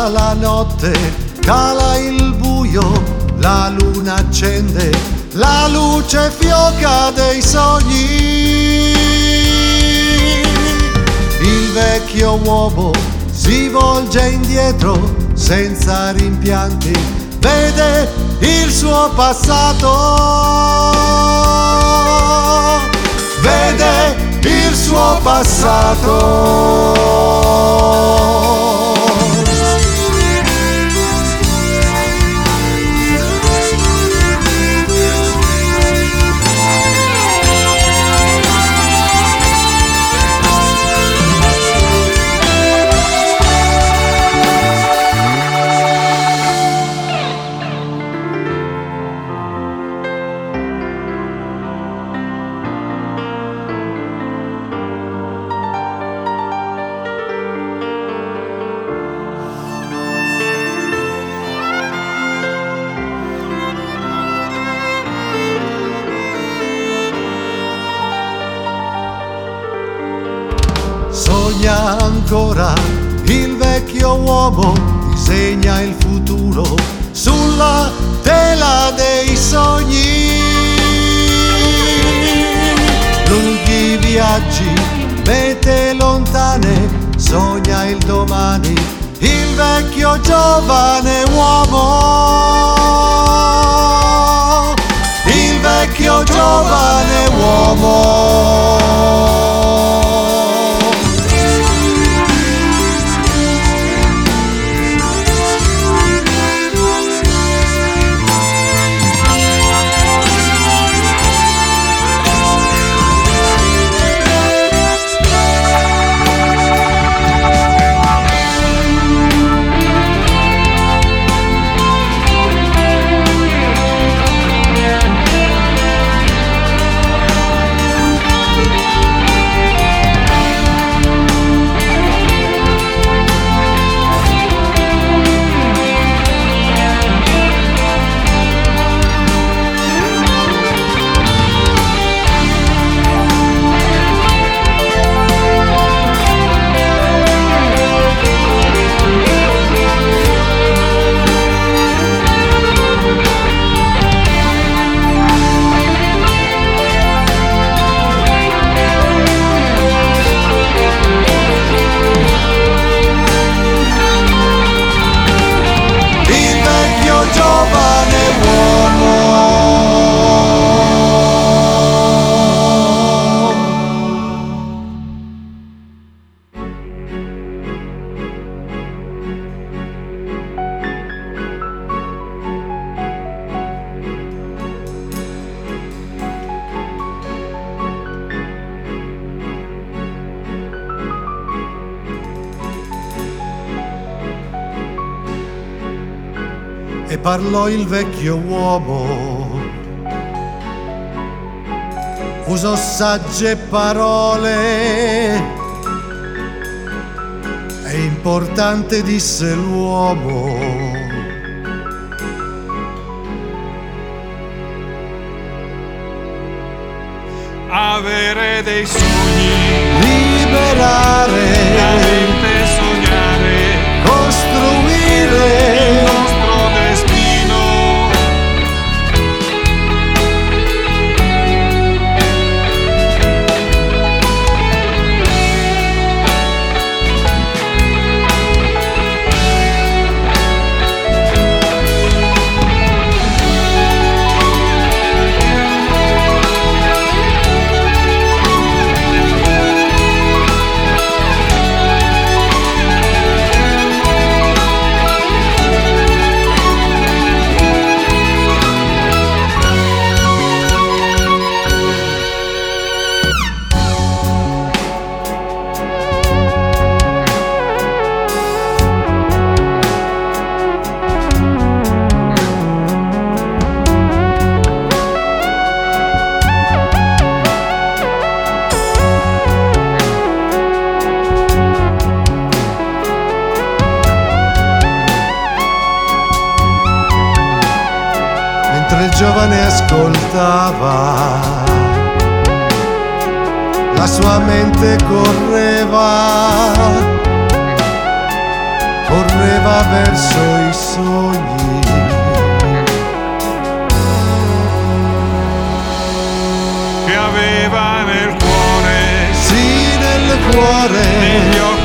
passa la notte, cala il buio, la luna accende la luce fioca dei sogni. Il vecchio uomo si volge indietro senza rimpianti, vede il suo passato, vede il suo passato. Sogna ancora il vecchio uomo, disegna il futuro sulla tela dei sogni. Lunghi viaggi, mete lontane, sogna il domani, il vecchio giovane uomo, il vecchio giovane uomo. E parlò il vecchio uomo, usò sagge parole, è importante, disse l'uomo, avere dei sogni, liberare, veramente sognare, costruire il nostro destino. Mentre il giovane ascoltava, la sua mente correva va verso i sogni. Che aveva nel cuore, Sì, nel cuore, negli occhi